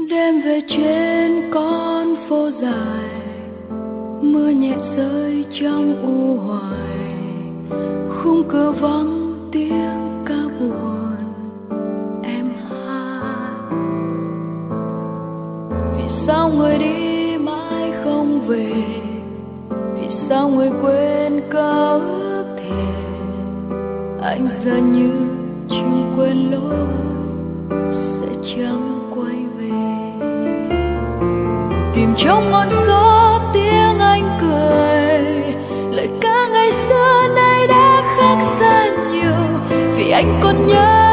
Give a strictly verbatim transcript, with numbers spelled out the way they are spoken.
Đêm về trên con phố dài, mưa nhẹ rơi trong u hoài, khung cửa vắng tiếng ca buồn em hát. Vì sao người đi mãi không về, vì sao người quên cả ước thề, anh giờ như chim quên lối sẽ chẳng quay về. Tìm trong ngọn gió tiếng anh cười, lời ca ngày xưa nay đã khác xa nhiều, vì anh còn nhớ